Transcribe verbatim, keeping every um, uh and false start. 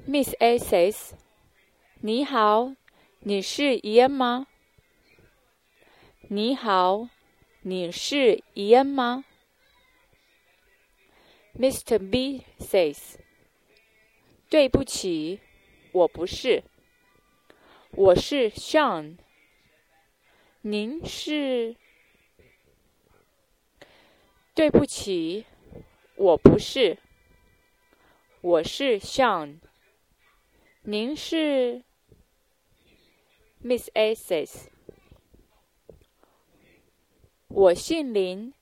Miss A says, 你好，你是伊恩吗？你好，你是伊恩吗？ Mister B says, 对不起，我不是，我是 Sean。您是？对不起，我不是，我是 Sean。您是 ？Miss A says, 我姓林，